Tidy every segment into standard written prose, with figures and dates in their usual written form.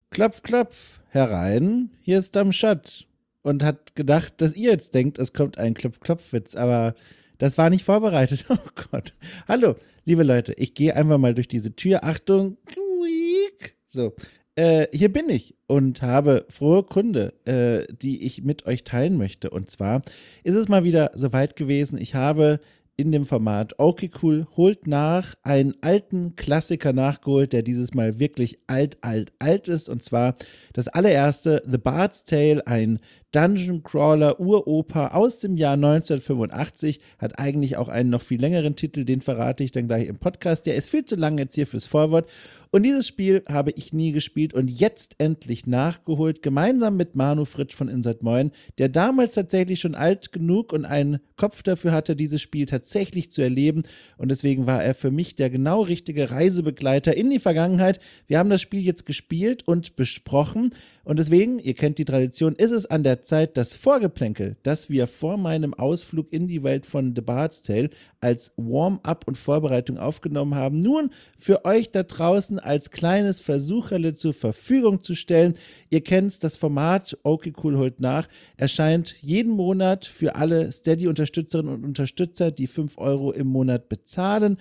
Klopf, klopf, herein, hier ist Damschat. Und hat gedacht, dass ihr jetzt denkt, es kommt ein Klopf-Klopf-Witz, aber das war nicht vorbereitet. Oh Gott. Hallo, liebe Leute, ich gehe einfach mal durch diese Tür. Achtung. So, hier bin ich und habe frohe Kunde, die ich mit euch teilen möchte. Und zwar ist es mal wieder soweit gewesen, ich habe in dem Format Okay Cool holt nach einen alten Klassiker nachgeholt, der dieses Mal wirklich alt ist. Und zwar das allererste, The Bard's Tale, ein Dungeon Crawler Uroper aus dem Jahr 1985, hat eigentlich auch einen noch viel längeren Titel, den verrate ich dann gleich im Podcast. Der ist viel zu lang jetzt hier fürs Vorwort. Und dieses Spiel habe ich nie gespielt und jetzt endlich nachgeholt, gemeinsam mit Manu Fritsch von Insert Moin, der damals tatsächlich schon alt genug und einen Kopf dafür hatte, dieses Spiel tatsächlich zu erleben. Und deswegen war er für mich der genau richtige Reisebegleiter in die Vergangenheit. Wir haben das Spiel jetzt gespielt und besprochen. Und deswegen, ihr kennt die Tradition, ist es an der Zeit, das Vorgeplänkel, das wir vor meinem Ausflug in die Welt von The Bard's Tale als Warm-up und Vorbereitung aufgenommen haben, nun für euch da draußen als kleines Versucherle zur Verfügung zu stellen. Ihr kennt das Format, Okay Cool holt nach, erscheint jeden Monat für alle Steady-Unterstützerinnen und Unterstützer, die 5 € im Monat bezahlen.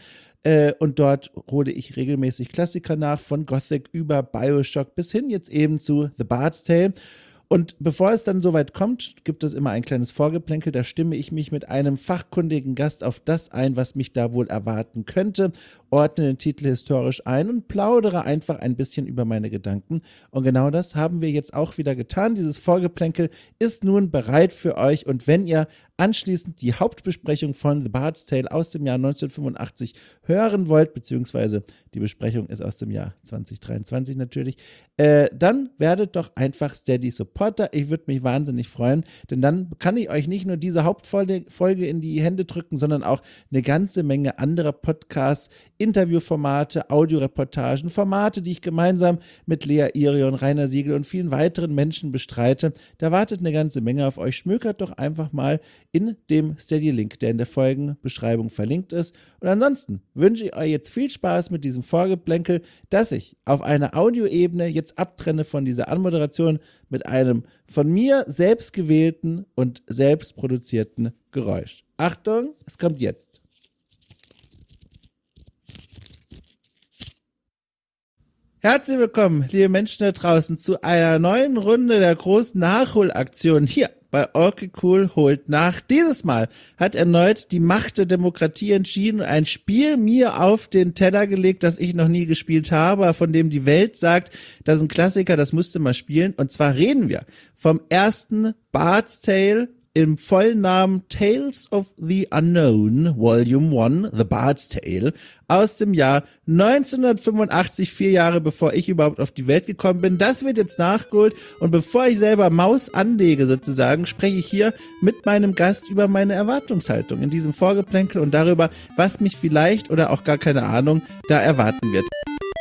Und dort hole ich regelmäßig Klassiker nach, von Gothic über Bioshock bis hin jetzt eben zu The Bard's Tale. Und bevor es dann soweit kommt, gibt es immer ein kleines Vorgeplänkel, da stimme ich mich mit einem fachkundigen Gast auf das ein, was mich da wohl erwarten könnte, ordne den Titel historisch ein und plaudere einfach ein bisschen über meine Gedanken. Und genau das haben wir jetzt auch wieder getan. Dieses Vorgeplänkel ist nun bereit für euch. Und wenn ihr anschließend die Hauptbesprechung von The Bard's Tale aus dem Jahr 1985 hören wollt, beziehungsweise die Besprechung ist aus dem Jahr 2023 natürlich, dann werdet doch einfach Steady Supporter. Ich würde mich wahnsinnig freuen, denn dann kann ich euch nicht nur diese Hauptfolge in die Hände drücken, sondern auch eine ganze Menge anderer Podcasts, Interviewformate, Audioreportagen, Formate, die ich gemeinsam mit Lea Irion, Rainer Siegel und vielen weiteren Menschen bestreite. Da wartet eine ganze Menge auf euch. Schmökert doch einfach mal in dem Steady-Link, der in der Folgenbeschreibung verlinkt ist. Und ansonsten wünsche ich euch jetzt viel Spaß mit diesem Vorgeplänkel, das ich auf einer Audioebene jetzt abtrenne von dieser Anmoderation mit einem von mir selbst gewählten und selbst produzierten Geräusch. Achtung, es kommt jetzt. Herzlich willkommen, liebe Menschen da draußen, zu einer neuen Runde der großen Nachholaktion hier bei Okay Cool holt nach. Dieses Mal hat erneut die Macht der Demokratie entschieden und ein Spiel mir auf den Teller gelegt, das ich noch nie gespielt habe, von dem die Welt sagt, das ist ein Klassiker, das musste mal spielen. Und zwar reden wir vom ersten Bard's Tale im vollen Namen Tales of the Unknown, Volume 1, The Bard's Tale, aus dem Jahr 1985, 4 Jahre bevor ich überhaupt auf die Welt gekommen bin. Das wird jetzt nachgeholt und bevor ich selber Maus anlege sozusagen, spreche ich hier mit meinem Gast über meine Erwartungshaltung in diesem Vorgeplänkel und darüber, was mich vielleicht oder auch gar keine Ahnung da erwarten wird.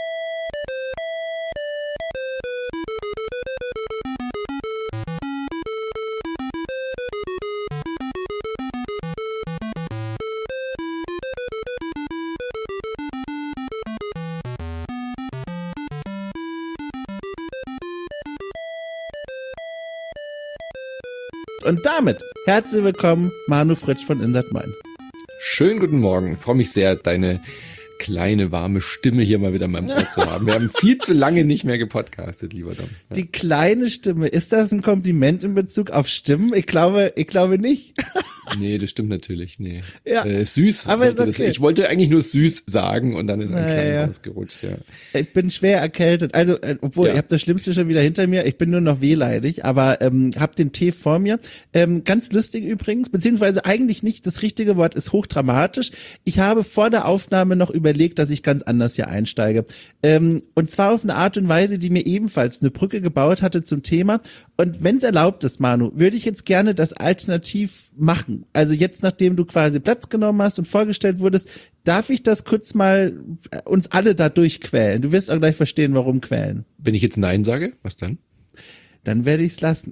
Und damit herzlich willkommen, Manu Fritsch von Insert Moin. Schönen guten Morgen. Ich freue mich sehr, deine kleine, warme Stimme hier mal wieder in meinem Ohr zu haben. Wir haben viel zu lange nicht mehr gepodcastet, lieber Dom. Ja. Die kleine Stimme, ist das ein Kompliment in Bezug auf Stimmen? Ich glaube nicht. Nee, das stimmt natürlich. Nee. Ja, süß. aber ist okay. Ich wollte eigentlich nur süß sagen und dann ist ein Klang rausgerutscht. Ja. Ich bin schwer erkältet. Also, obwohl, ich habe das Schlimmste schon wieder hinter mir. Ich bin nur noch wehleidig, aber habe den Tee vor mir. Ganz lustig übrigens, beziehungsweise eigentlich nicht. Das richtige Wort ist hochdramatisch. Ich habe vor der Aufnahme noch überlegt, dass ich ganz anders hier einsteige. Und zwar auf eine Art und Weise, die mir ebenfalls eine Brücke gebaut hatte zum Thema. Und wenn es erlaubt ist, Manu, würde ich jetzt gerne das alternativ machen. Also jetzt, nachdem du quasi Platz genommen hast und vorgestellt wurdest, darf ich das kurz mal uns alle da durchquälen? Du wirst auch gleich verstehen, warum quälen. Wenn ich jetzt Nein sage, was dann? Dann werde ich es lassen.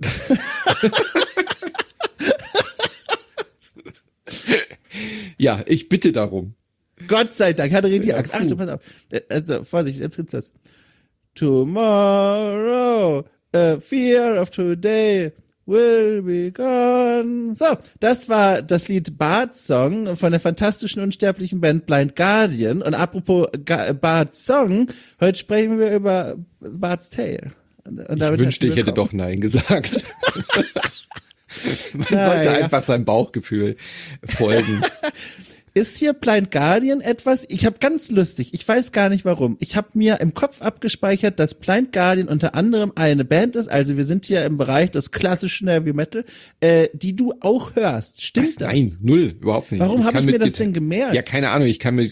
Ja, ich bitte darum. Gott sei Dank, hatte richtig Angst. Ach so, pass auf. Also, Vorsicht, jetzt gibt's das. Tomorrow Fear of Today will be gone. So, das war das Lied Bart's Song von der fantastischen unsterblichen Band Blind Guardian. Und apropos Bart's Song, heute sprechen wir über Bart's Tale. Und ich wünschte, ich hätte doch Nein gesagt. Man sollte einfach seinem Bauchgefühl folgen. Ist hier Blind Guardian etwas? Ich habe ganz lustig, ich weiß gar nicht warum. Ich habe mir im Kopf abgespeichert, dass Blind Guardian unter anderem eine Band ist, also wir sind hier im Bereich des klassischen Heavy Metal, die du auch hörst. Stimmt das? Nein, null, überhaupt nicht. Warum habe ich mir das denn gemerkt? Ja, keine Ahnung,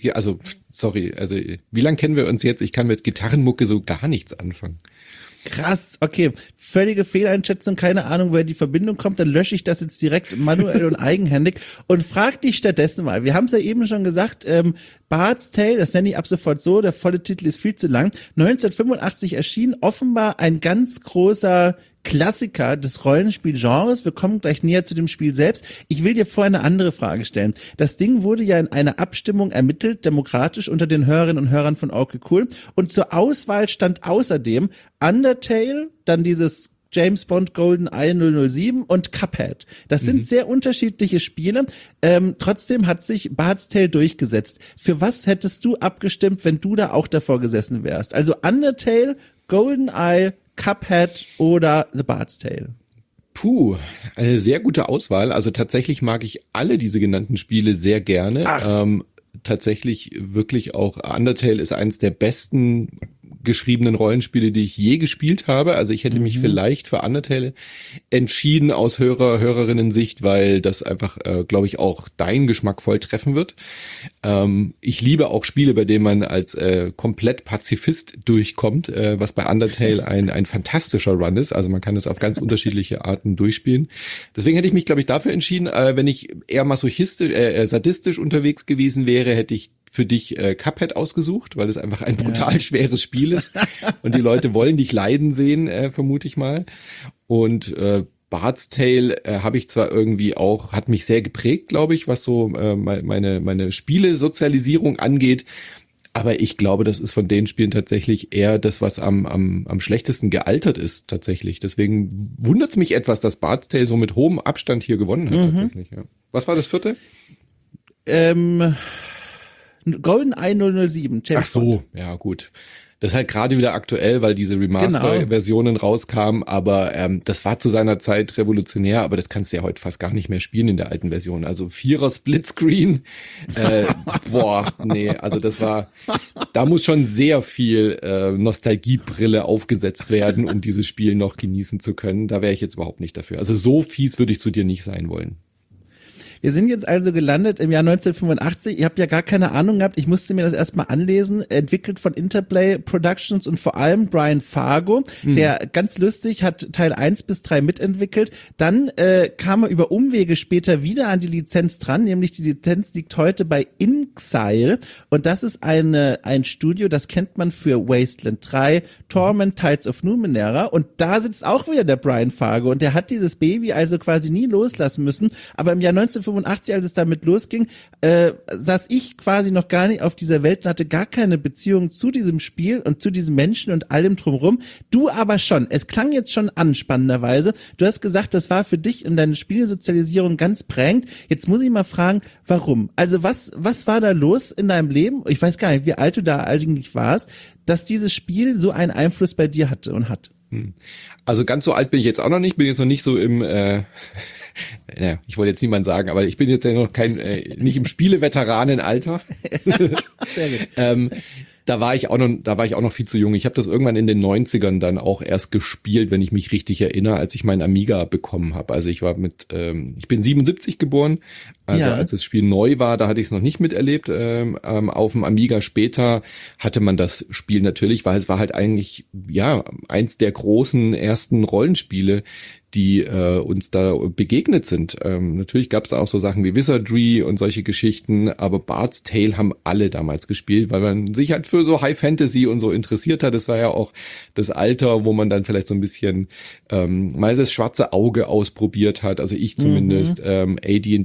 sorry, wie lange kennen wir uns jetzt? Ich kann mit Gitarrenmucke so gar nichts anfangen. Krass, okay. Völlige Fehleinschätzung, keine Ahnung, woher die Verbindung kommt, dann lösche ich das jetzt direkt manuell und eigenhändig und frag dich stattdessen mal. Wir haben es ja eben schon gesagt, Bart's Tale, das nenne ich ab sofort so, der volle Titel ist viel zu lang. 1985 erschien offenbar ein ganz großer Klassiker des Rollenspielgenres. Wir kommen gleich näher zu dem Spiel selbst. Ich will dir vorher eine andere Frage stellen. Das Ding wurde ja in einer Abstimmung ermittelt, demokratisch unter den Hörerinnen und Hörern von Okay Cool. Und zur Auswahl stand außerdem Undertale, dann dieses James Bond GoldenEye 007 und Cuphead. Das sind sehr unterschiedliche Spiele. Trotzdem hat sich Bart's Tale durchgesetzt. Für was hättest du abgestimmt, wenn du da auch davor gesessen wärst? Also Undertale, GoldenEye, Cuphead oder The Bart's Tale? Puh, eine sehr gute Auswahl. Also tatsächlich mag ich alle diese genannten Spiele sehr gerne. Tatsächlich wirklich auch Undertale ist eins der besten geschriebenen Rollenspiele, die ich je gespielt habe. Also ich hätte mich vielleicht für Undertale entschieden aus Hörerinnen-Sicht, weil das einfach, glaube ich, auch deinen Geschmack voll treffen wird. Ich liebe auch Spiele, bei denen man als komplett Pazifist durchkommt, was bei Undertale ein fantastischer Run ist. Also man kann es auf ganz unterschiedliche Arten durchspielen. Deswegen hätte ich mich, glaube ich, dafür entschieden. Wenn ich eher sadistisch unterwegs gewesen wäre, hätte ich für dich Cuphead ausgesucht, weil es einfach ein brutal schweres Spiel ist und die Leute wollen dich leiden sehen, vermute ich mal. Und Bart's Tale habe ich zwar irgendwie auch, hat mich sehr geprägt, glaube ich, was so meine Spielesozialisierung angeht, aber ich glaube, das ist von den Spielen tatsächlich eher das, was am schlechtesten gealtert ist, tatsächlich. Deswegen wundert es mich etwas, dass Bart's Tale so mit hohem Abstand hier gewonnen hat, tatsächlich. Ja. Was war das vierte? GoldenEye 007. Ach so, ja gut. Das ist halt gerade wieder aktuell, weil diese Remaster-Versionen rauskamen, aber das war zu seiner Zeit revolutionär, aber das kannst du ja heute fast gar nicht mehr spielen in der alten Version. Also 4er Splitscreen, also da muss schon sehr viel Nostalgiebrille aufgesetzt werden, um dieses Spiel noch genießen zu können. Da wäre ich jetzt überhaupt nicht dafür. Also so fies würde ich zu dir nicht sein wollen. Wir sind jetzt also gelandet im Jahr 1985. Ihr habt ja gar keine Ahnung gehabt. Ich musste mir das erstmal anlesen. Entwickelt von Interplay Productions und vor allem Brian Fargo, der ganz lustig hat Teil 1 bis 3 mitentwickelt. Dann kam er über Umwege später wieder an die Lizenz dran, nämlich die Lizenz liegt heute bei Inxile. Und das ist ein Studio, das kennt man für Wasteland 3, Torment, Tides of Numenera. Und da sitzt auch wieder der Brian Fargo. Und der hat dieses Baby also quasi nie loslassen müssen. Aber im Jahr 1985, als es damit losging, saß ich quasi noch gar nicht auf dieser Welt und hatte gar keine Beziehung zu diesem Spiel und zu diesem Menschen und allem drumherum. Du aber schon. Es klang jetzt schon an, spannenderweise. Du hast gesagt, das war für dich in deiner Spielesozialisierung ganz prägend. Jetzt muss ich mal fragen, warum? Also was war da los in deinem Leben? Ich weiß gar nicht, wie alt du da eigentlich warst, dass dieses Spiel so einen Einfluss bei dir hatte und hat. Also ganz so alt bin ich jetzt auch noch nicht, bin jetzt noch nicht so im ich wollte jetzt niemand sagen, aber ich bin jetzt ja noch nicht im Spieleveteranenalter. Sehr gut. Da war ich auch noch viel zu jung. Ich habe das irgendwann in den 90ern dann auch erst gespielt, wenn ich mich richtig erinnere, als ich meinen Amiga bekommen habe. Also ich bin 77 geboren, also als das Spiel neu war, da hatte ich es noch nicht miterlebt. Auf dem Amiga später hatte man das Spiel natürlich, weil es war halt eigentlich eins der großen ersten Rollenspiele, die uns da begegnet sind. Natürlich gab es da auch so Sachen wie Wizardry und solche Geschichten, aber Bart's Tale haben alle damals gespielt, weil man sich halt für so High Fantasy und so interessiert hat. Das war ja auch das Alter, wo man dann vielleicht so ein bisschen mal das schwarze Auge ausprobiert hat. Also ich zumindest. AD&D war bei uns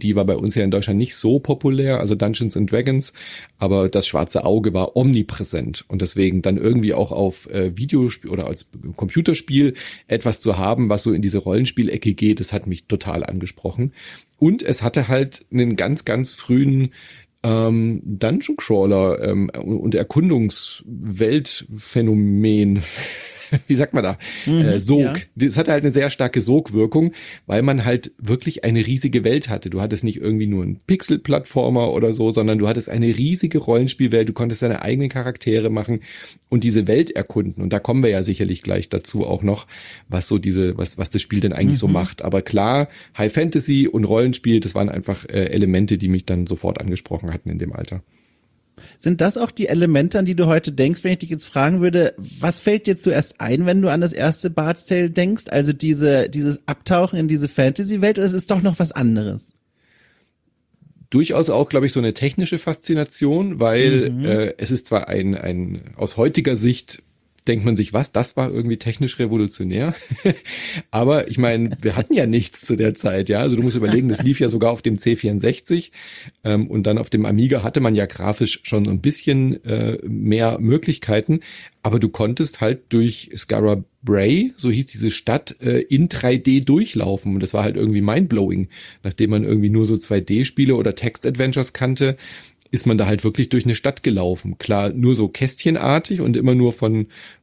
uns ja in Deutschland nicht so populär, also Dungeons and Dragons, aber das schwarze Auge war omnipräsent und deswegen dann irgendwie auch auf Videospiel oder als Computerspiel etwas zu haben, was so in diese Rollenspielecke geht, das hat mich total angesprochen. Und es hatte halt einen ganz, ganz frühen Dungeon Crawler und Erkundungsweltphänomen. Wie sagt man da? Sog. Ja. Das hatte halt eine sehr starke Sogwirkung, weil man halt wirklich eine riesige Welt hatte. Du hattest nicht irgendwie nur einen Pixel-Plattformer oder so, sondern du hattest eine riesige Rollenspielwelt. Du konntest deine eigenen Charaktere machen und diese Welt erkunden. Und da kommen wir ja sicherlich gleich dazu auch noch, was das Spiel denn eigentlich so macht. Aber klar, High Fantasy und Rollenspiel, das waren einfach Elemente, die mich dann sofort angesprochen hatten in dem Alter. Sind das auch die Elemente, an die du heute denkst, wenn ich dich jetzt fragen würde, was fällt dir zuerst ein, wenn du an das erste Bard's Tale denkst? Also dieses Abtauchen in diese Fantasy-Welt, oder ist es doch noch was anderes? Durchaus auch, glaube ich, so eine technische Faszination, weil es ist zwar ein aus heutiger Sicht denkt man sich, was, das war irgendwie technisch revolutionär. Aber ich meine, wir hatten ja nichts zu der Zeit, ja. Also du musst überlegen, das lief ja sogar auf dem C64 und dann auf dem Amiga hatte man ja grafisch schon ein bisschen mehr Möglichkeiten. Aber du konntest halt durch Skara Brae, so hieß diese Stadt, in 3D durchlaufen. Und das war halt irgendwie mindblowing. Nachdem man irgendwie nur so 2D-Spiele oder Text-Adventures kannte, ist man da halt wirklich durch eine Stadt gelaufen. Klar, nur so kästchenartig und immer nur von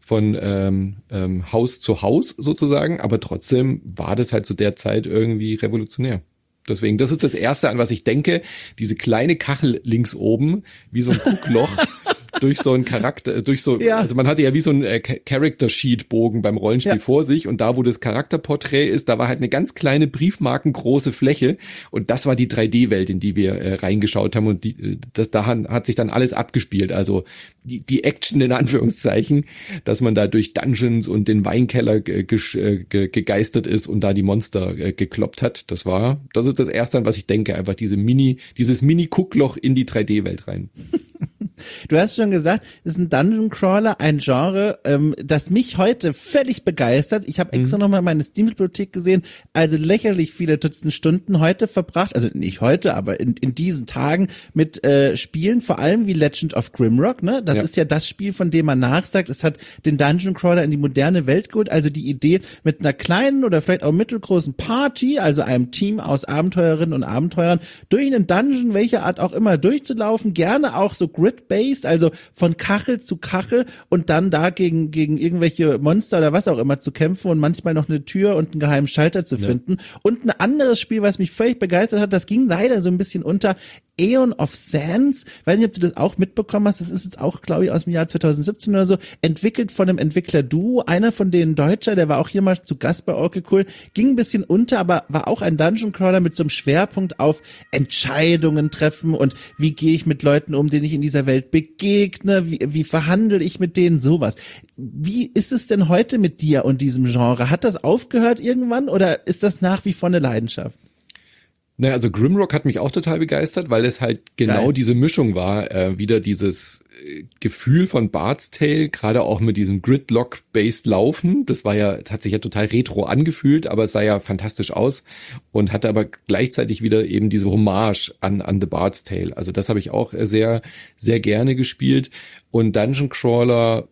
Haus zu Haus sozusagen, aber trotzdem war das halt zu der Zeit irgendwie revolutionär. Deswegen, das ist das Erste, an was ich denke, diese kleine Kachel links oben, wie so ein Guckloch, durch so einen Charakter, also man hatte ja wie so ein Character-Sheet-Bogen beim Rollenspiel vor sich und da, wo das Charakterporträt ist, da war halt eine ganz kleine briefmarkengroße Fläche und das war die 3D-Welt, in die wir reingeschaut haben und da hat sich dann alles abgespielt, also die Action in Anführungszeichen, dass man da durch Dungeons und den Weinkeller gegeistert ist und da die Monster gekloppt hat, das ist das Erste, an was ich denke, einfach dieses Mini-Guckloch in die 3D-Welt rein. Du hast schon gesagt, es ist ein Dungeon Crawler, ein Genre, das mich heute völlig begeistert. Ich habe extra nochmal meine Steam-Bibliothek gesehen, also lächerlich viele Dutzend Stunden heute verbracht, also nicht heute, aber in diesen Tagen mit Spielen, vor allem wie Legend of Grimrock, ne? Das ist ja das Spiel, von dem man nachsagt, es hat den Dungeon Crawler in die moderne Welt geholt, also die Idee mit einer kleinen oder vielleicht auch mittelgroßen Party, also einem Team aus Abenteurerinnen und Abenteurern, durch einen Dungeon, welcher Art auch immer, durchzulaufen, gerne auch so grid-based, also von Kachel zu Kachel und dann da gegen irgendwelche Monster oder was auch immer zu kämpfen und manchmal noch eine Tür und einen geheimen Schalter zu finden. Und ein anderes Spiel, was mich völlig begeistert hat, das ging leider so ein bisschen unter, Aeon of Sands, weiß nicht, ob du das auch mitbekommen hast, das ist jetzt auch, glaube ich, aus dem Jahr 2017 oder so, entwickelt von einem Entwickler-Duo, einer von denen Deutscher, der war auch hier mal zu Gast bei Orky Cool, ging ein bisschen unter, aber war auch ein Dungeon Crawler mit so einem Schwerpunkt auf Entscheidungen treffen und wie gehe ich mit Leuten um, denen ich in dieser Welt begegne, wie verhandle ich mit denen, sowas. Wie ist es denn heute mit dir und diesem Genre? Hat das aufgehört irgendwann oder ist das nach wie vor eine Leidenschaft? Naja, also Grimrock hat mich auch total begeistert, weil es halt genau diese Mischung war, wieder dieses Gefühl von Bard's Tale, gerade auch mit diesem Gridlock-based Laufen, das hat sich ja total retro angefühlt, aber es sah ja fantastisch aus und hatte aber gleichzeitig wieder eben diese Hommage an The Bard's Tale. Also das habe ich auch sehr, sehr gerne gespielt und Dungeon Crawler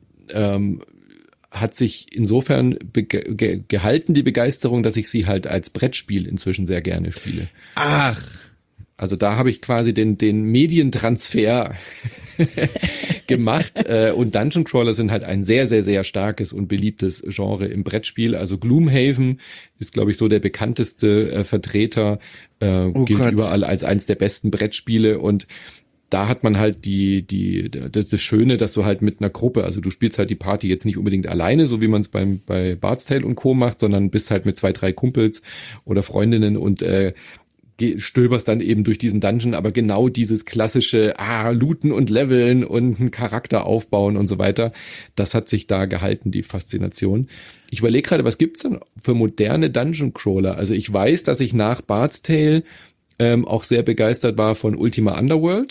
hat sich insofern gehalten, die Begeisterung, dass ich sie halt als Brettspiel inzwischen sehr gerne spiele. Ach. Also da habe ich quasi den Medientransfer gemacht und Dungeon Crawler sind halt ein sehr, sehr, sehr starkes und beliebtes Genre im Brettspiel. Also Gloomhaven ist, glaube ich, so der bekannteste Vertreter, gilt überall als eins der besten Brettspiele und da hat man halt das Schöne, dass du halt mit einer Gruppe, also du spielst halt die Party jetzt nicht unbedingt alleine, so wie man es bei Bard's Tale und Co. macht, sondern bist halt mit 2, 3 Kumpels oder Freundinnen und stöberst dann eben durch diesen Dungeon, aber genau dieses klassische looten und leveln und einen Charakter aufbauen und so weiter, das hat sich da gehalten, die Faszination. Ich überlege gerade, was gibt's denn für moderne Dungeon Crawler? Also ich weiß, dass ich nach Bard's Tale auch sehr begeistert war von Ultima Underworld.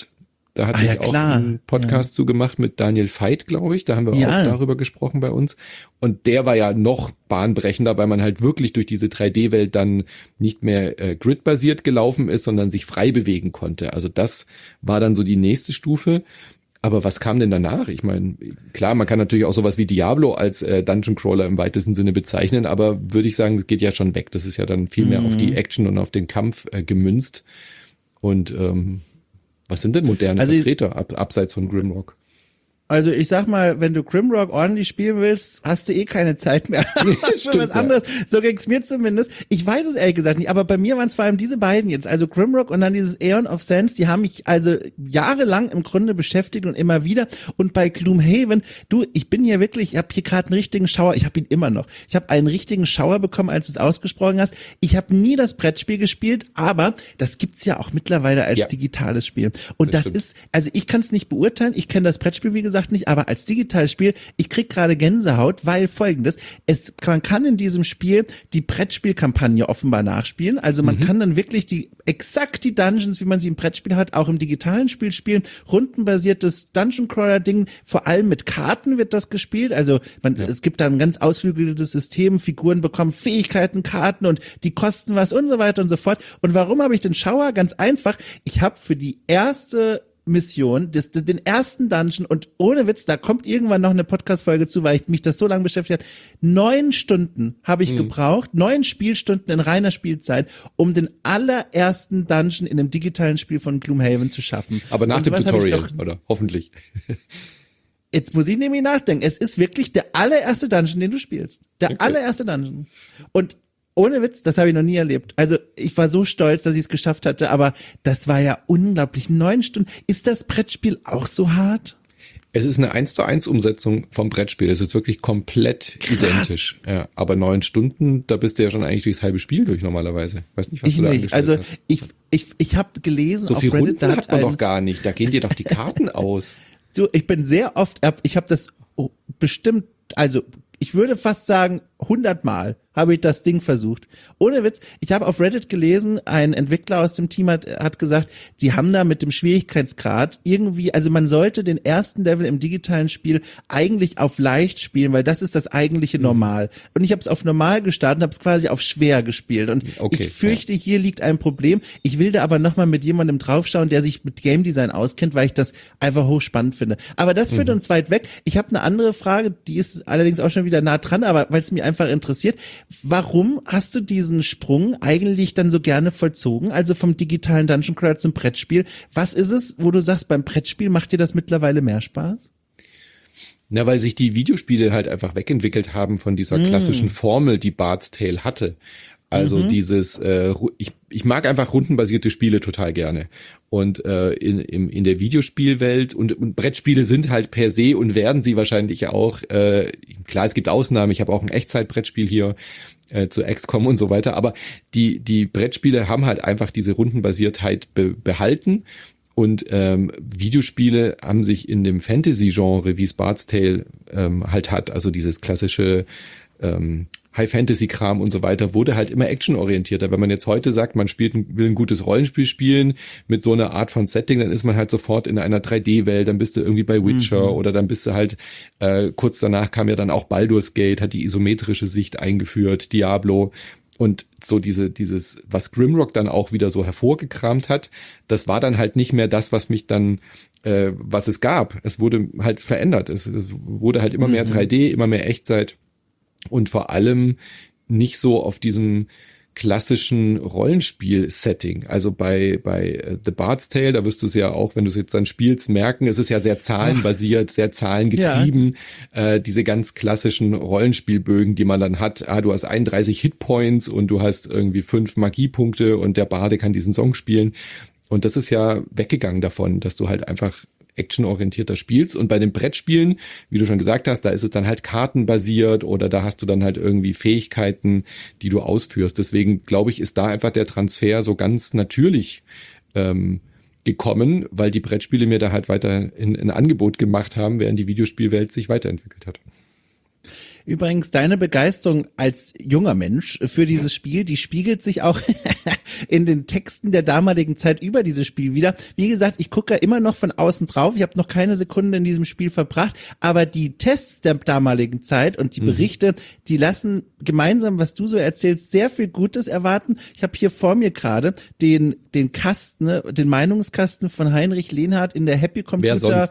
Da hatte ich auch einen Podcast zu gemacht mit Daniel Veit, glaube ich. Da haben wir auch darüber gesprochen bei uns. Und der war ja noch bahnbrechender, weil man halt wirklich durch diese 3D-Welt dann nicht mehr gridbasiert gelaufen ist, sondern sich frei bewegen konnte. Also das war dann so die nächste Stufe. Aber was kam denn danach? Ich meine, klar, man kann natürlich auch sowas wie Diablo als Dungeon Crawler im weitesten Sinne bezeichnen, aber würde ich sagen, das geht ja schon weg. Das ist ja dann viel mehr auf die Action und auf den Kampf gemünzt. Und was sind denn moderne Vertreter abseits von Grimrock? Also ich sag mal, wenn du Grimrock ordentlich spielen willst, hast du eh keine Zeit mehr für was anderes. So ging's mir zumindest. Ich weiß es ehrlich gesagt nicht, aber bei mir waren es vor allem diese beiden jetzt, also Grimrock und dann dieses Aeon of Sands, die haben mich also jahrelang im Grunde beschäftigt und immer wieder. Und bei Gloomhaven, ich bin hier wirklich, ich habe hier gerade einen richtigen Schauer, ich habe ihn immer noch. Ich habe einen richtigen Schauer bekommen, als du es ausgesprochen hast. Ich habe nie das Brettspiel gespielt, aber das gibt's ja auch mittlerweile als digitales Spiel. Und das ist, also ich kann es nicht beurteilen, ich kenne das Brettspiel, wie gesagt, nicht, aber als digitales Spiel, ich krieg gerade Gänsehaut, weil Folgendes, man kann in diesem Spiel die Brettspielkampagne offenbar nachspielen, also man kann dann wirklich exakt die Dungeons, wie man sie im Brettspiel hat, auch im digitalen Spiel spielen, rundenbasiertes Dungeon-Crawler-Ding, vor allem mit Karten wird das gespielt, also es gibt da ein ganz ausgeklügeltes System, Figuren bekommen Fähigkeiten, Karten und die kosten was und so weiter und so fort. Und warum habe ich den Schauer? Ganz einfach, ich habe für die erste Mission, den ersten Dungeon, und ohne Witz, da kommt irgendwann noch eine Podcast-Folge zu, weil mich das so lange beschäftigt hat. 9 Stunden habe ich gebraucht, 9 Spielstunden in reiner Spielzeit, um den allerersten Dungeon in einem digitalen Spiel von Gloomhaven zu schaffen. Aber nach dem Tutorial, oder? Hoffentlich. Jetzt muss ich nämlich nachdenken. Es ist wirklich der allererste Dungeon, den du spielst. Der allererste Dungeon. Und ohne Witz, das habe ich noch nie erlebt. Also ich war so stolz, dass ich es geschafft hatte, aber das war ja unglaublich. 9 Stunden. Ist das Brettspiel auch so hart? Es ist eine 1:1 Umsetzung vom Brettspiel. Es ist wirklich komplett identisch. Ja, aber 9 Stunden, da bist du ja schon eigentlich durchs halbe Spiel durch normalerweise. Weiß nicht, was du da angestellt hast. Ich habe gelesen so auf viel Reddit, da hat man doch gar nicht. Da gehen dir doch die Karten aus. So, ich bin sehr oft, ich habe das bestimmt, also ich würde fast sagen 100 Mal habe ich das Ding versucht. Ohne Witz, ich habe auf Reddit gelesen, ein Entwickler aus dem Team hat gesagt, sie haben da mit dem Schwierigkeitsgrad irgendwie, also man sollte den ersten Level im digitalen Spiel eigentlich auf leicht spielen, weil das ist das eigentliche Normal. Und ich habe es auf normal gestartet und habe es quasi auf schwer gespielt. Und ich fürchte, hier liegt ein Problem. Ich will da aber nochmal mit jemandem draufschauen, der sich mit Game Design auskennt, weil ich das einfach hochspannend finde. Aber das führt uns weit weg. Ich habe eine andere Frage, die ist allerdings auch schon wieder nah dran, aber weil es mich einfach interessiert. Warum hast du diesen Sprung eigentlich dann so gerne vollzogen? Also vom digitalen Dungeon Crawler zum Brettspiel. Was ist es, wo du sagst, beim Brettspiel macht dir das mittlerweile mehr Spaß? Na, weil sich die Videospiele halt einfach wegentwickelt haben von dieser klassischen Formel, die Bard's Tale hatte. Also dieses, ich mag einfach rundenbasierte Spiele total gerne. Und in der Videospielwelt und Brettspiele sind halt per se und werden sie wahrscheinlich auch, klar, es gibt Ausnahmen, ich habe auch ein Echtzeitbrettspiel hier zu XCOM und so weiter, aber die Brettspiele haben halt einfach diese Rundenbasiertheit behalten. Und Videospiele haben sich in dem Fantasy-Genre, wie es Bard's Tale halt hat, also dieses klassische High-Fantasy-Kram und so weiter, wurde halt immer actionorientierter. Wenn man jetzt heute sagt, man will ein gutes Rollenspiel spielen mit so einer Art von Setting, dann ist man halt sofort in einer 3D-Welt, dann bist du irgendwie bei Witcher oder dann bist du halt, kurz danach kam ja dann auch Baldur's Gate, hat die isometrische Sicht eingeführt, Diablo. Und so dieses, was Grimrock dann auch wieder so hervorgekramt hat, das war dann halt nicht mehr das, was mich dann, was es gab. Es wurde halt verändert. Es wurde halt immer mehr 3D, immer mehr Echtzeit. Und vor allem nicht so auf diesem klassischen Rollenspiel-Setting. Also bei The Bard's Tale, da wirst du es ja auch, wenn du es jetzt dann spielst, merken, es ist ja sehr zahlenbasiert, sehr zahlengetrieben. Ja. Diese ganz klassischen Rollenspielbögen, die man dann hat. Du hast 31 Hitpoints und du hast irgendwie 5 Magiepunkte und der Barde kann diesen Song spielen. Und das ist ja weggegangen davon, dass du halt einfach actionorientierter spielst. Und bei den Brettspielen, wie du schon gesagt hast, da ist es dann halt kartenbasiert oder da hast du dann halt irgendwie Fähigkeiten, die du ausführst. Deswegen glaube ich, ist da einfach der Transfer so ganz natürlich gekommen, weil die Brettspiele mir da halt weiter ein Angebot gemacht haben, während die Videospielwelt sich weiterentwickelt hat. Übrigens, deine Begeisterung als junger Mensch für dieses Spiel, die spiegelt sich auch in den Texten der damaligen Zeit über dieses Spiel wieder. Wie gesagt, ich gucke ja immer noch von außen drauf. Ich habe noch keine Sekunde in diesem Spiel verbracht, aber die Tests der damaligen Zeit und die Berichte, die lassen gemeinsam, was du so erzählst, sehr viel Gutes erwarten. Ich habe hier vor mir gerade den Kasten, den Meinungskasten von Heinrich Lehnhardt in der Happy Computer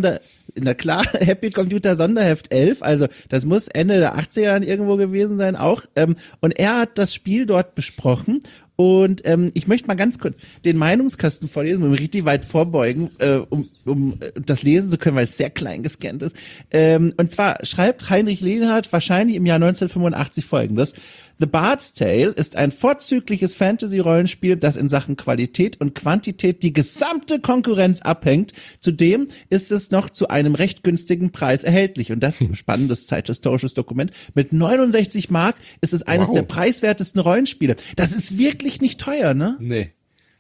na klar, Happy Computer Sonderheft 11, also das muss Ende der 80er irgendwo gewesen sein auch. Und er hat das Spiel dort besprochen. Und ich möchte mal ganz kurz den Meinungskasten vorlesen, um richtig weit vorbeugen, um das lesen zu können, weil es sehr klein gescannt ist. Und zwar schreibt Heinrich Lehnhardt wahrscheinlich im Jahr 1985 Folgendes: The Bard's Tale ist ein vorzügliches Fantasy-Rollenspiel, das in Sachen Qualität und Quantität die gesamte Konkurrenz abhängt. Zudem ist es noch zu einem recht günstigen Preis erhältlich. Und das ist ein spannendes zeithistorisches Dokument. Mit 69 Mark ist es eines der preiswertesten Rollenspiele. Das ist wirklich nicht teuer, ne? Nee.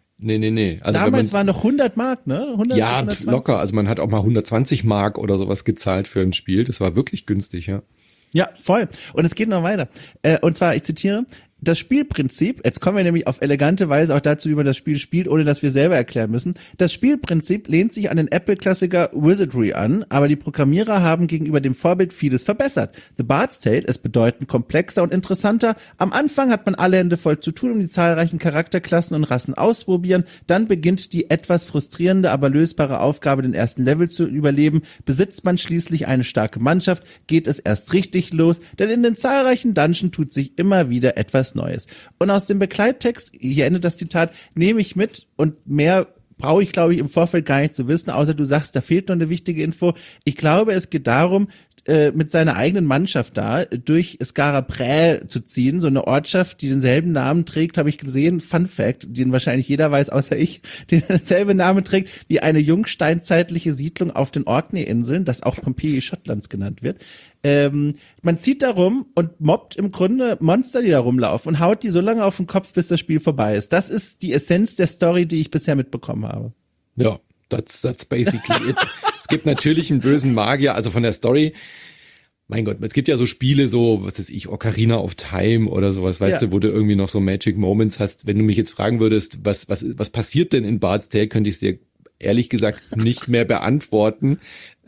Also damals waren noch 100 Mark, ne? 100 ja, 120. locker. Also man hat auch mal 120 Mark oder sowas gezahlt für ein Spiel. Das war wirklich günstig, ja. Ja, voll. Und es geht noch weiter. Und zwar, ich zitiere: Das Spielprinzip, jetzt kommen wir nämlich auf elegante Weise auch dazu, wie man das Spiel spielt, ohne dass wir selber erklären müssen. Das Spielprinzip lehnt sich an den Apple-Klassiker Wizardry an, aber die Programmierer haben gegenüber dem Vorbild vieles verbessert. The Bard's Tale ist bedeutend komplexer und interessanter. Am Anfang hat man alle Hände voll zu tun, um die zahlreichen Charakterklassen und Rassen auszuprobieren. Dann beginnt die etwas frustrierende, aber lösbare Aufgabe, den ersten Level zu überleben. Besitzt man schließlich eine starke Mannschaft, geht es erst richtig los, denn in den zahlreichen Dungeons tut sich immer wieder etwas Neues. Und aus dem Begleittext, hier endet das Zitat, nehme ich mit, und mehr brauche ich, glaube ich, im Vorfeld gar nicht zu wissen, außer du sagst, da fehlt noch eine wichtige Info. Ich glaube, es geht darum, mit seiner eigenen Mannschaft da durch Skara-Prä zu ziehen, so eine Ortschaft, die denselben Namen trägt, habe ich gesehen, Fun Fact, den wahrscheinlich jeder weiß, außer ich, die denselben Namen trägt wie eine jungsteinzeitliche Siedlung auf den Orkney-Inseln, das auch Pompeji Schottlands genannt wird. Man zieht da rum und mobbt im Grunde Monster, die da rumlaufen, und haut die so lange auf den Kopf, bis das Spiel vorbei ist. Das ist die Essenz der Story, die ich bisher mitbekommen habe. Ja, that's basically it. Es gibt natürlich einen bösen Magier, also von der Story. Mein Gott, es gibt ja so Spiele, so, was weiß ich, Ocarina of Time oder sowas, weißt du, wo du irgendwie noch so Magic Moments hast. Wenn du mich jetzt fragen würdest, was passiert denn in Bard's Tale, könnte ich es dir ehrlich gesagt nicht mehr beantworten.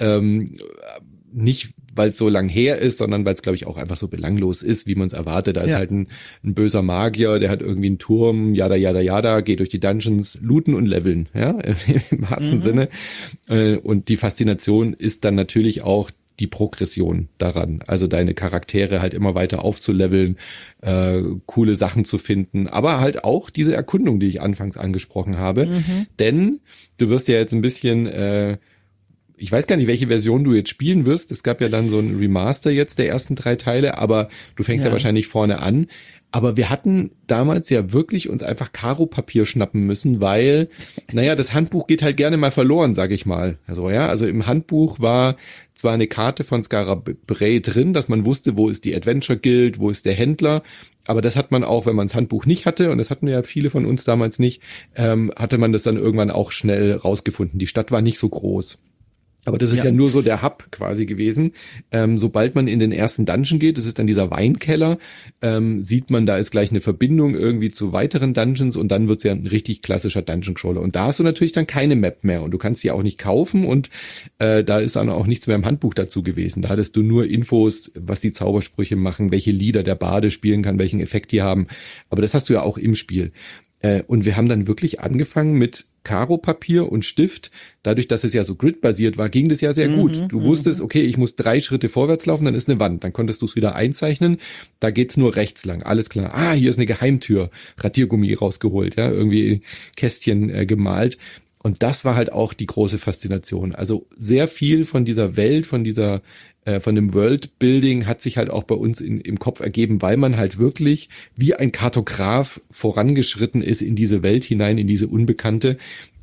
Nicht, weil es so lang her ist, sondern weil es, glaube ich, auch einfach so belanglos ist, wie man es erwartet. Da ist halt ein böser Magier, der hat irgendwie einen Turm, jada, geht durch die Dungeons, looten und leveln, ja, im wahrsten Sinne. Und die Faszination ist dann natürlich auch die Progression daran, also deine Charaktere halt immer weiter aufzuleveln, coole Sachen zu finden, aber halt auch diese Erkundung, die ich anfangs angesprochen habe, denn du wirst ja jetzt ein bisschen, ich weiß gar nicht, welche Version du jetzt spielen wirst, es gab ja dann so ein Remaster jetzt der ersten 3 Teile, aber du fängst ja wahrscheinlich vorne an. Aber wir hatten damals ja wirklich uns einfach Karo-Papier schnappen müssen, weil, naja, das Handbuch geht halt gerne mal verloren, sag ich mal. Also ja, also im Handbuch war zwar eine Karte von Skara-Brae drin, dass man wusste, wo ist die Adventure Guild, wo ist der Händler, aber das hat man auch, wenn man das Handbuch nicht hatte, und das hatten ja viele von uns damals nicht, hatte man das dann irgendwann auch schnell rausgefunden. Die Stadt war nicht so groß. Aber das ist ja nur so der Hub quasi gewesen. Sobald man in den ersten Dungeon geht, das ist dann dieser Weinkeller, sieht man, da ist gleich eine Verbindung irgendwie zu weiteren Dungeons, und dann wird's ja ein richtig klassischer Dungeon-Crawler. Und da hast du natürlich dann keine Map mehr, und du kannst sie auch nicht kaufen, und da ist dann auch nichts mehr im Handbuch dazu gewesen. Da hattest du nur Infos, was die Zaubersprüche machen, welche Lieder der Bade spielen kann, welchen Effekt die haben. Aber das hast du ja auch im Spiel. Und wir haben dann wirklich angefangen mit Karo-Papier und Stift. Dadurch, dass es ja so grid-basiert war, ging das ja sehr gut. Du wusstest, okay, ich muss 3 Schritte vorwärts laufen, dann ist eine Wand. Dann konntest du es wieder einzeichnen. Da geht's nur rechts lang. Alles klar. Ah, hier ist eine Geheimtür. Radiergummi rausgeholt, ja, irgendwie Kästchen gemalt. Und das war halt auch die große Faszination. Also sehr viel von dieser Welt, von dem Worldbuilding hat sich halt auch bei uns im Kopf ergeben, weil man halt wirklich wie ein Kartograf vorangeschritten ist in diese Welt hinein, in diese Unbekannte.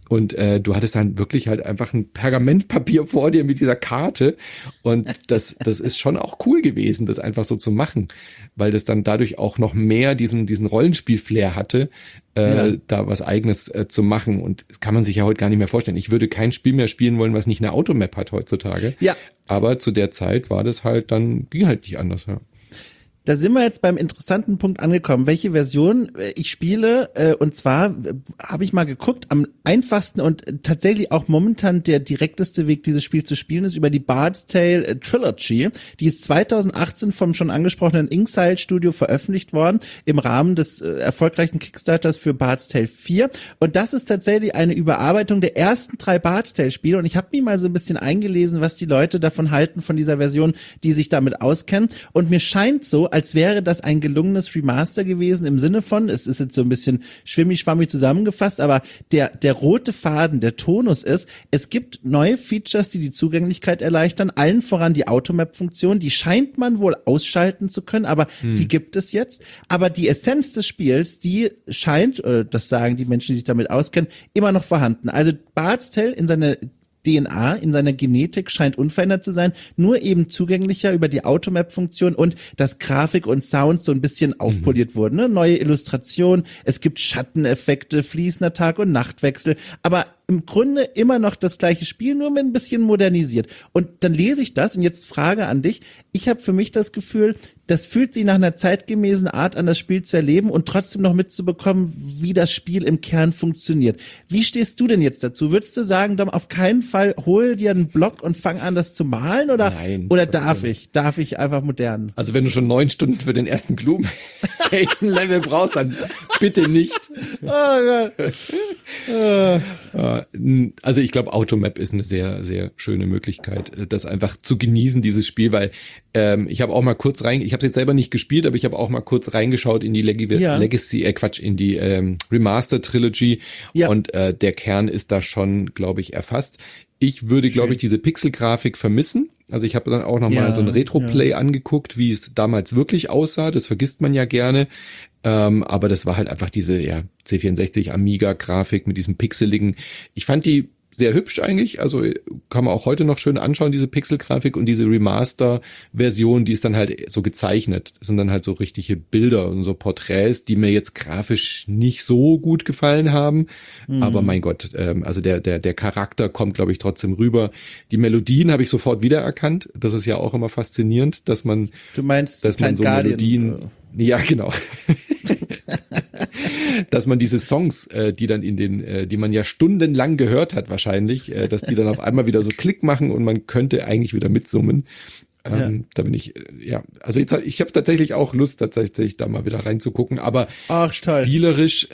Und du hattest dann wirklich halt einfach ein Pergamentpapier vor dir mit dieser Karte. Und das ist schon auch cool gewesen, das einfach so zu machen, weil das dann dadurch auch noch mehr diesen Rollenspiel-Flair hatte, da was Eigenes zu machen. Und das kann man sich ja heute gar nicht mehr vorstellen. Ich würde kein Spiel mehr spielen wollen, was nicht eine Automap hat heutzutage. Ja. Aber zu der Zeit war das halt dann, ging halt nicht anders, ja. Da sind wir jetzt beim interessanten Punkt angekommen, welche Version ich spiele. Und zwar habe ich mal geguckt, am einfachsten und tatsächlich auch momentan der direkteste Weg, dieses Spiel zu spielen, ist über die Bard's Tale Trilogy. Die ist 2018 vom schon angesprochenen Inxile Studio veröffentlicht worden, im Rahmen des erfolgreichen Kickstarters für Bard's Tale 4. Und das ist tatsächlich eine Überarbeitung der ersten 3 Bard's Tale Spiele. Und ich habe mich mal so ein bisschen eingelesen, was die Leute davon halten, von dieser Version, die sich damit auskennen. Und mir scheint so, als wäre das ein gelungenes Remaster gewesen im Sinne von, es ist jetzt so ein bisschen schwammi zusammengefasst, aber der rote Faden, der Tonus ist, es gibt neue Features, die Zugänglichkeit erleichtern, allen voran die Automap-Funktion, die scheint man wohl ausschalten zu können, aber die gibt es jetzt. Aber die Essenz des Spiels, die scheint, das sagen die Menschen, die sich damit auskennen, immer noch vorhanden. Also Bard's Tale in seiner DNA, in seiner Genetik scheint unverändert zu sein, nur eben zugänglicher über die Automap-Funktion und dass Grafik und Sound so ein bisschen aufpoliert wurden. Ne? Neue Illustration, es gibt Schatteneffekte, fließender Tag- und Nachtwechsel, aber im Grunde immer noch das gleiche Spiel, nur mit ein bisschen modernisiert. Und dann lese ich das und jetzt Frage an dich. Ich habe für mich das Gefühl, das fühlt sich nach einer zeitgemäßen Art an, das Spiel zu erleben und trotzdem noch mitzubekommen, wie das Spiel im Kern funktioniert. Wie stehst du denn jetzt dazu? Würdest du sagen, Dom, auf keinen Fall hol dir einen Block und fang an, das zu malen? Oder, Nein, oder darf ich? Darf ich einfach modern? Also wenn du schon 9 Stunden für den ersten Gloomhaven-Level brauchst, dann bitte nicht. Oh Gott. Also ich glaube, Automap ist eine sehr, sehr schöne Möglichkeit, das einfach zu genießen, dieses Spiel, weil ich habe auch mal kurz ich habe es jetzt selber nicht gespielt, aber ich habe auch mal kurz reingeschaut in die in die Remaster Trilogy und der Kern ist da schon, glaube ich, erfasst. Ich würde, glaube ich, diese Pixel-Grafik vermissen. Also ich habe dann auch noch mal so ein Retro-Play angeguckt, wie es damals wirklich aussah. Das vergisst man ja gerne. Aber das war halt einfach diese C64 Amiga-Grafik mit diesem pixeligen. Ich fand die sehr hübsch eigentlich, also kann man auch heute noch schön anschauen, diese Pixel-Grafik und diese Remaster-Version, die ist dann halt so gezeichnet. Das sind dann halt so richtige Bilder und so Porträts, die mir jetzt grafisch nicht so gut gefallen haben. Aber mein Gott, also der Charakter kommt, glaube ich, trotzdem rüber. Die Melodien habe ich sofort wiedererkannt. Das ist ja auch immer faszinierend, dass man, du meinst, dass man so Guardian, Melodien, ja, genau. Dass man diese Songs, die dann die man ja stundenlang gehört hat wahrscheinlich, dass die dann auf einmal wieder so Klick machen und man könnte eigentlich wieder mitsummen. Da bin ich, also jetzt, ich habe tatsächlich auch Lust, da mal wieder reinzugucken, aber spielerisch,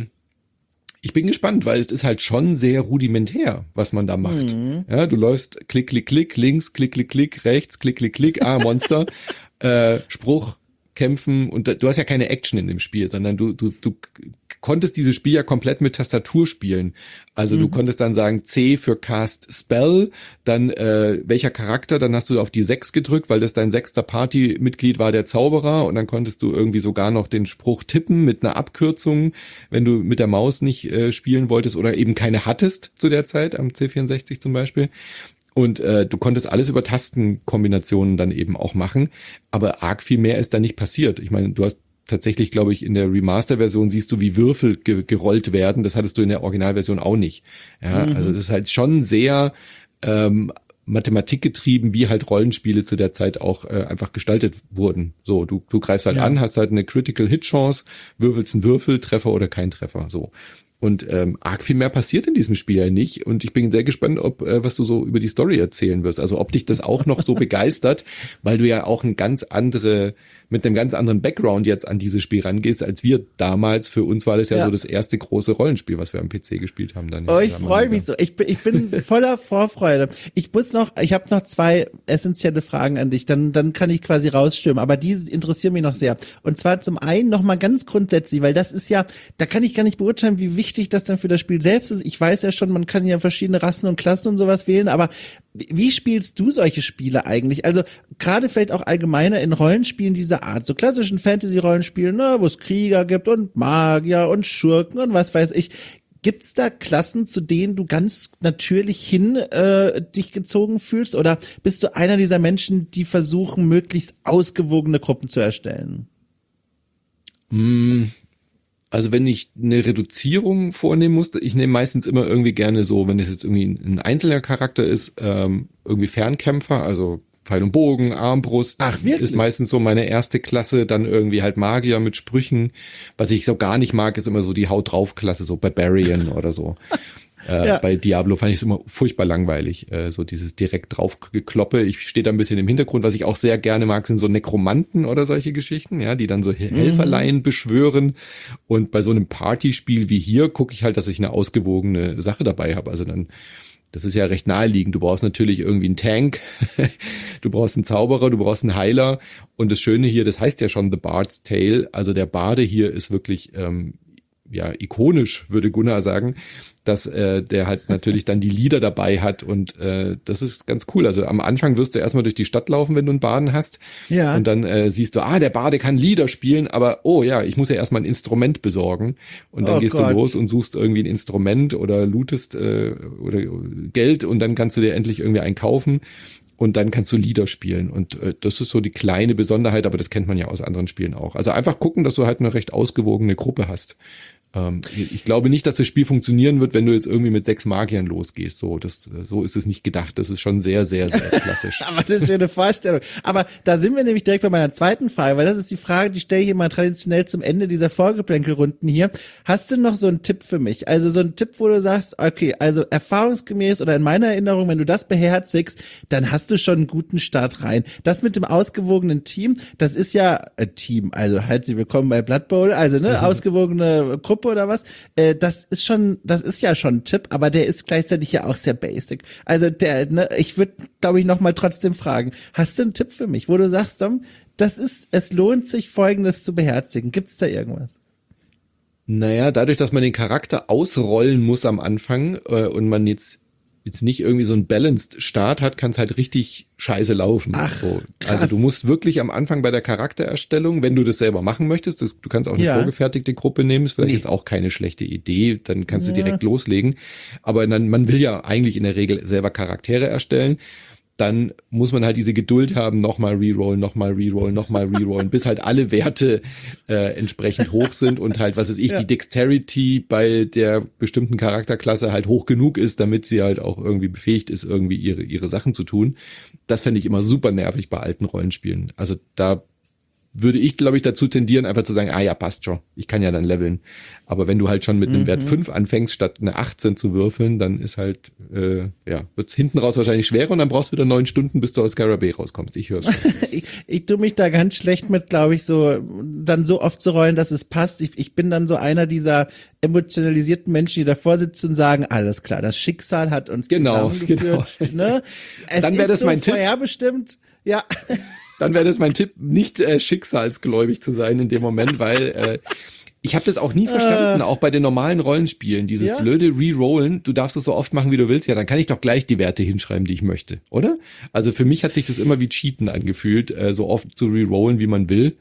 ich bin gespannt, weil es ist halt schon sehr rudimentär, was man da macht. Ja, du läufst Klick, Klick, Klick, links, Klick, Klick, Klick, rechts, Klick, Klick, Klick, Monster, Spruch, kämpfen und du hast ja keine Action in dem Spiel, sondern du konntest dieses Spiel ja komplett mit Tastatur spielen. Also du konntest dann sagen C für Cast Spell, dann welcher Charakter, dann hast du auf die 6 gedrückt, weil das dein 6. Partymitglied war, der Zauberer, und dann konntest du irgendwie sogar noch den Spruch tippen mit einer Abkürzung, wenn du mit der Maus nicht spielen wolltest oder eben keine hattest zu der Zeit, am C64 zum Beispiel. Und du konntest alles über Tastenkombinationen dann eben auch machen, aber arg viel mehr ist da nicht passiert. Ich meine, du hast tatsächlich, glaube ich, in der Remaster-Version siehst du, wie Würfel gerollt werden. Das hattest du in der Originalversion auch nicht. Ja, also das ist halt schon sehr mathematikgetrieben, wie halt Rollenspiele zu der Zeit auch einfach gestaltet wurden. So, du greifst halt an, hast halt eine Critical Hit Chance, würfelst einen Würfel, Treffer oder kein Treffer, so. Und arg viel mehr passiert in diesem Spiel ja nicht. Und ich bin sehr gespannt, was du so über die Story erzählen wirst. Also ob dich das auch noch so begeistert, weil du ja auch mit einem ganz anderen Background jetzt an dieses Spiel rangehst, als wir damals. Für uns war das ja so das erste große Rollenspiel, was wir am PC gespielt haben. Dann ich freue mich so. Ich bin voller Vorfreude. Ich habe noch 2 essentielle Fragen an dich. Dann kann ich quasi rausstürmen. Aber die interessieren mich noch sehr. Und zwar zum einen noch mal ganz grundsätzlich, weil das ist ja, da kann ich gar nicht beurteilen, wie wichtig das dann für das Spiel selbst ist. Ich weiß ja schon, man kann ja verschiedene Rassen und Klassen und sowas wählen, aber wie spielst du solche Spiele eigentlich? Also gerade vielleicht auch allgemeiner in Rollenspielen dieser Art, so klassischen Fantasy-Rollenspielen, wo es Krieger gibt und Magier und Schurken und was weiß ich. Gibt's da Klassen, zu denen du ganz natürlich dich gezogen fühlst? Oder bist du einer dieser Menschen, die versuchen, möglichst ausgewogene Gruppen zu erstellen? Also wenn ich eine Reduzierung vornehmen musste, ich nehme meistens immer irgendwie gerne so, wenn es jetzt irgendwie ein einzelner Charakter ist, irgendwie Fernkämpfer, also Pfeil und Bogen, Armbrust. Ach, wirklich? Ist meistens so meine erste Klasse, dann irgendwie halt Magier mit Sprüchen. Was ich so gar nicht mag, ist immer so die Haut drauf Klasse, so Barbarian oder so. Ja. Bei Diablo fand ich es immer furchtbar langweilig, so dieses direkt draufgekloppe. Ich stehe da ein bisschen im Hintergrund. Was ich auch sehr gerne mag, sind so Nekromanten oder solche Geschichten, ja, die dann so Helferlein beschwören. Und bei so einem Partyspiel wie hier gucke ich halt, dass ich eine ausgewogene Sache dabei habe. Also dann, das ist ja recht naheliegend. Du brauchst natürlich irgendwie einen Tank, du brauchst einen Zauberer, du brauchst einen Heiler. Und das Schöne hier, das heißt ja schon The Bard's Tale. Also der Barde hier ist wirklich ikonisch, würde Gunnar sagen, dass der halt natürlich dann die Lieder dabei hat und das ist ganz cool. Also am Anfang wirst du erstmal durch die Stadt laufen, wenn du einen Barden hast. Ja. Und dann siehst du, der Barde kann Lieder spielen, aber ich muss ja erstmal ein Instrument besorgen. Und dann gehst du los und suchst irgendwie ein Instrument oder lootest oder Geld und dann kannst du dir endlich irgendwie einen kaufen. Und dann kannst du Lieder spielen. Und das ist so die kleine Besonderheit, aber das kennt man ja aus anderen Spielen auch. Also einfach gucken, dass du halt eine recht ausgewogene Gruppe hast. Ich glaube nicht, dass das Spiel funktionieren wird, wenn du jetzt irgendwie mit 6 Magiern losgehst. So ist es nicht gedacht. Das ist schon sehr, sehr, sehr klassisch. Aber das ist ja eine Vorstellung. Aber da sind wir nämlich direkt bei meiner zweiten Frage, weil das ist die Frage, die stelle ich immer traditionell zum Ende dieser Vorgeplänkelrunden hier. Hast du noch so einen Tipp für mich? Also so einen Tipp, wo du sagst, okay, also erfahrungsgemäß oder in meiner Erinnerung, wenn du das beherzigst, dann hast du schon einen guten Start rein. Das mit dem ausgewogenen Team, das ist ja Team, also herzlich willkommen bei Blood Bowl, also ausgewogene Gruppe oder was, das ist ja schon ein Tipp, aber der ist gleichzeitig ja auch sehr basic. Also ich würde, glaube ich, nochmal trotzdem fragen, hast du einen Tipp für mich, wo du sagst, Dom, es lohnt sich, Folgendes zu beherzigen. Gibt's da irgendwas? Naja, dadurch, dass man den Charakter ausrollen muss am Anfang und man jetzt nicht irgendwie so einen Balanced Start hat, kann es halt richtig scheiße laufen. Ach, so. Also du musst wirklich am Anfang bei der Charaktererstellung, wenn du das selber machen möchtest, du kannst auch eine vorgefertigte Gruppe nehmen, ist vielleicht jetzt auch keine schlechte Idee, dann kannst du direkt loslegen. Aber man will ja eigentlich in der Regel selber Charaktere erstellen. Dann muss man halt diese Geduld haben, nochmal rerollen, bis halt alle Werte entsprechend hoch sind und halt, was weiß ich, die Dexterity bei der bestimmten Charakterklasse halt hoch genug ist, damit sie halt auch irgendwie befähigt ist, irgendwie ihre Sachen zu tun. Das fände ich immer super nervig bei alten Rollenspielen. Also da würde ich, glaube ich, dazu tendieren, einfach zu sagen, passt schon, ich kann ja dann leveln. Aber wenn du halt schon mit einem Wert 5 anfängst, statt eine 18 zu würfeln, dann ist halt, wird's hinten raus wahrscheinlich schwerer und dann brauchst du wieder 9 Stunden, bis du aus Scarabée rauskommst. Ich höre es schon. ich tue mich da ganz schlecht mit, glaube ich, dann so oft zu rollen, dass es passt. Ich bin dann so einer dieser emotionalisierten Menschen, die davor sitzen und sagen, alles klar, das Schicksal hat uns zusammengeführt. Genau. Ne? Es dann wäre das mein Tipp. Vorherbestimmt. Ja. Dann wäre das mein Tipp, nicht schicksalsgläubig zu sein in dem Moment, weil ich habe das auch nie verstanden, auch bei den normalen Rollenspielen, dieses blöde Rerollen, du darfst es so oft machen, wie du willst, ja, dann kann ich doch gleich die Werte hinschreiben, die ich möchte, oder? Also für mich hat sich das immer wie Cheaten angefühlt, so oft zu rerollen, wie man will.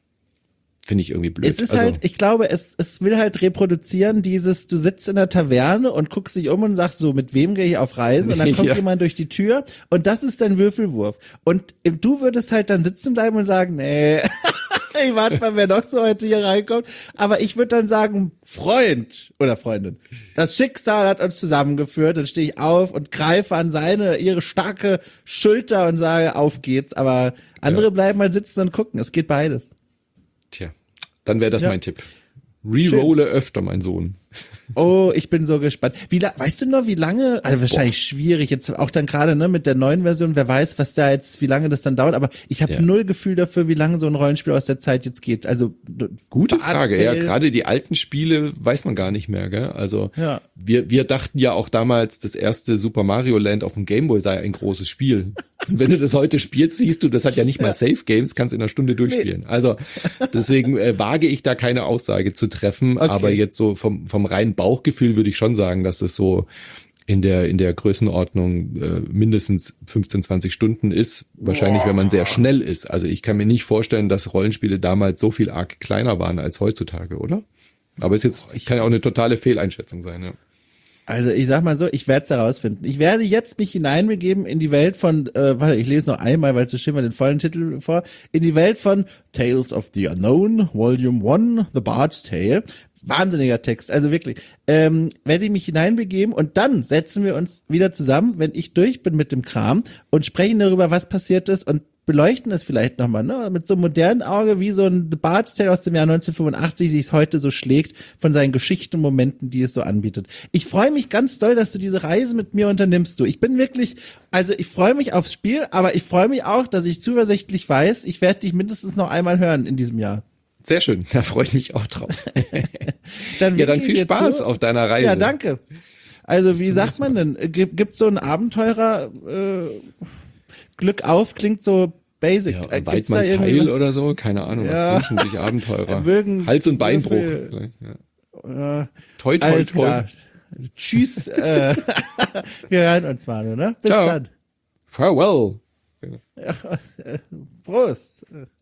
Finde ich irgendwie blöd. Es ist halt, ich glaube, es will halt reproduzieren du sitzt in der Taverne und guckst dich um und sagst so, mit wem gehe ich auf Reisen? Und dann kommt jemand durch die Tür und das ist dein Würfelwurf. Und du würdest halt dann sitzen bleiben und sagen, nee, ich warte mal, wer noch so heute hier reinkommt. Aber ich würde dann sagen, Freund oder Freundin, das Schicksal hat uns zusammengeführt. Dann stehe ich auf und greife an ihre starke Schulter und sage, auf geht's. Aber andere bleiben mal sitzen und gucken. Es geht beides. Tja, dann wäre das mein Tipp. Rerolle öfter, mein Sohn. Oh, ich bin so gespannt. Weißt du noch, wie lange? Also wahrscheinlich schwierig, jetzt auch dann gerade mit der neuen Version, wer weiß, wie lange das dann dauert, aber ich habe null Gefühl dafür, wie lange so ein Rollenspiel aus der Zeit jetzt geht. Also gute Frage, ja, gerade die alten Spiele weiß man gar nicht mehr, gell? Also wir dachten ja auch damals, das erste Super Mario Land auf dem Gameboy sei ein großes Spiel. Und wenn du das heute spielst, siehst du, das hat ja nicht mal Save Games, kannst in einer Stunde durchspielen. Nee. Also deswegen wage ich da keine Aussage zu treffen, aber jetzt so vom reinen Bauchgefühl würde ich schon sagen, dass das so in der Größenordnung mindestens 15, 20 Stunden ist. Wahrscheinlich, wenn man sehr schnell ist. Also ich kann mir nicht vorstellen, dass Rollenspiele damals so viel arg kleiner waren als heutzutage, oder? Aber kann ja auch eine totale Fehleinschätzung sein, ja. Also ich sag mal so, ich werde es herausfinden. Ich werde jetzt mich hineinbegeben in die Welt von, warte, ich lese noch einmal, weil es so schön war, den vollen Titel vor, in die Welt von Tales of the Unknown, Volume 1, The Bard's Tale. Wahnsinniger Text, also wirklich. Werde ich mich hineinbegeben und dann setzen wir uns wieder zusammen, wenn ich durch bin mit dem Kram und sprechen darüber, was passiert ist und beleuchten es vielleicht nochmal, ne? Mit so einem modernen Auge, wie so ein The Bard's Tale aus dem Jahr 1985 sich es heute so schlägt von seinen Geschichten und Momenten, die es so anbietet. Ich freue mich ganz doll, dass du diese Reise mit mir unternimmst, du. Ich bin wirklich, also ich freue mich aufs Spiel, aber ich freue mich auch, dass ich zuversichtlich weiß, ich werde dich mindestens noch einmal hören in diesem Jahr. Sehr schön, da freue ich mich auch drauf. Dann viel Spaß auf deiner Reise. Ja, danke. Also wie sagt man denn? Gibt so ein Abenteurer Glück auf, klingt so basic. Ja, Weidmanns Heil oder so, keine Ahnung, was wünschen sich Abenteurer? Hals- und Beinbruch. Ja. Toi, toi, toi. Tschüss. Wir hören uns mal, ne? Bis Ciao. dann. Farewell. Prost.